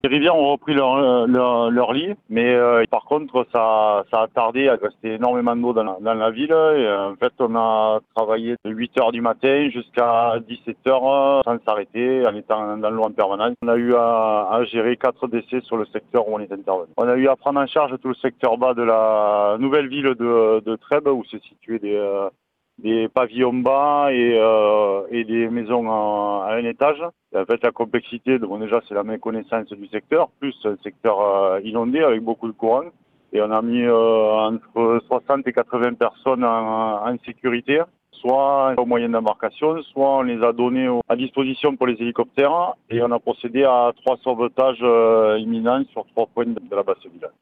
Les rivières ont repris leur lit, mais par contre, ça a tardé à rester énormément d'eau dans la ville. Et, en fait, on a travaillé de 8 heures du matin jusqu'à 17 heures sans s'arrêter, en étant dans l'eau en permanence. On a eu à gérer 4 décès sur le secteur où on est intervenu. On a eu à prendre en charge tout le secteur bas de la nouvelle ville de Trèbes, où se situaient des pavillons bas et des maisons à un étage. Et en fait, la complexité, bon, déjà, c'est la méconnaissance du secteur, plus un secteur inondé avec beaucoup de courant. Et on a mis entre 60 et 80 personnes en sécurité, soit au moyen d'embarcation, soit on les a donnés à disposition pour les hélicoptères. Et on a procédé à 3 sauvetages imminents sur 3 points de la basse ville.